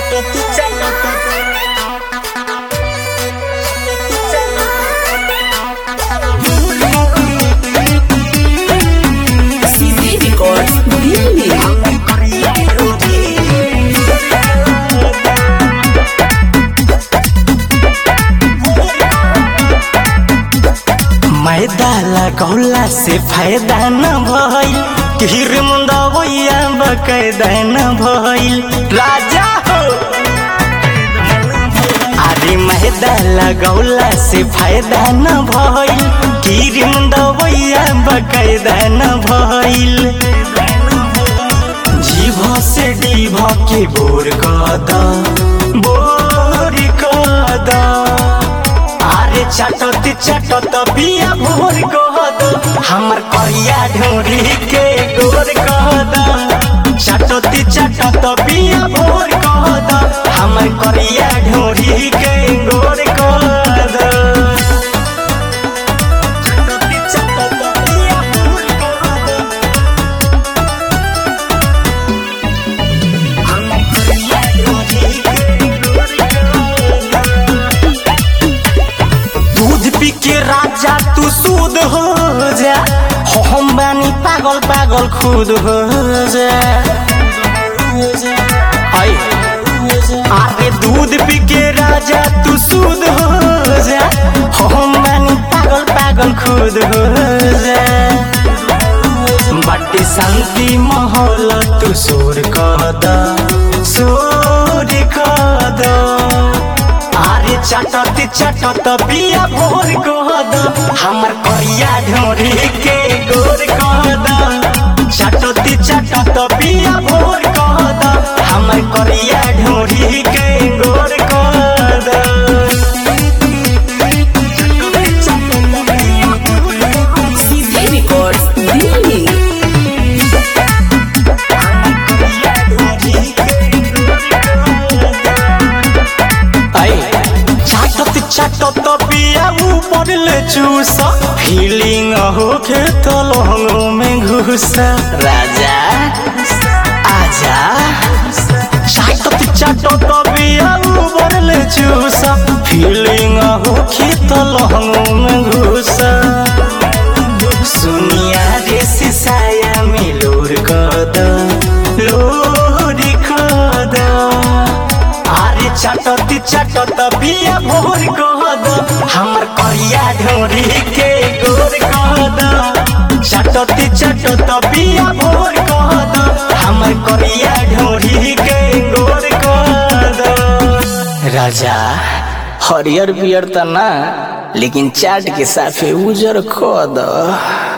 मैदा लगौला से फायदा न भइल, गिर मुंदवैया बकायदा न भइल। राजा हो अरे मैदा लगौला से फायदा न भइल, गिर मुंदवैया बकायदा न भइल। जीभ से डीभ के बोर कद चटत चटत बिया भोर कहद, हमर करिया ढोरी के गोर कहद। चटत चटत बिया भोर कहद, हमर करिया ढोरी के गोर कहद। पी के राजा तू सूद हो जा, हम बानी पागल पागल खुद हो जा। अरे दूध पी के राजा तू सूद हो जा, हम बानी पागल पागल खुद हो जा। बाटे शांति माहौल तू शोर कद शोर कद। अरे चटत चटत बिया भोर कहद, हमर करिया ढोरी के गोर कहद। चटत चटत बिया भोर कहद, हमर करिया ढोरी के गोर कहद। चटत बिया ऊपर ले चूस, फीलिंग होके तो लहंगों में घुस। राजा आजा चटत चटत बिया ऊपर ले चूस, फीलिंग होके तो लहंगों में घुस। सुनिया रे सिसाया में लोर कद लोर कद। अरे चटत चटत बिया भोर कहद, हमर करिया ढोरी के गोर कहद। चटत चटत बिया भोर कहद, हमर करिया ढोरी के गोर कहद। राजा हरियर पियर त ना, लेकिन चाट के साफे उजर कद।